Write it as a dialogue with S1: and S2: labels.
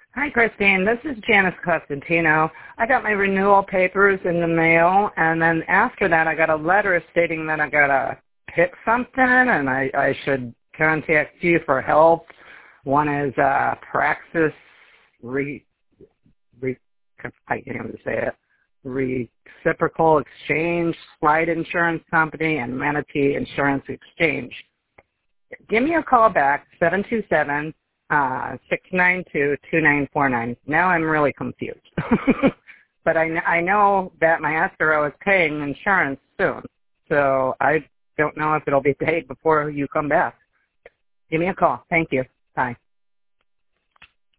S1: Hi, Christine. This is Janice Costantino. I got my renewal papers in the mail, and then after that I got a letter stating that I got to pick something, and I should contact you for help. One is Praxis I can't even say it. Reciprocal Exchange, Slide Insurance Company, and Manatee Insurance Exchange. Give me a call back, 727-692-2949. Now I'm really confused. But I know that my escrow is paying insurance soon, so I don't know if it'll be paid before you come back. Give me a call. Thank you. Bye.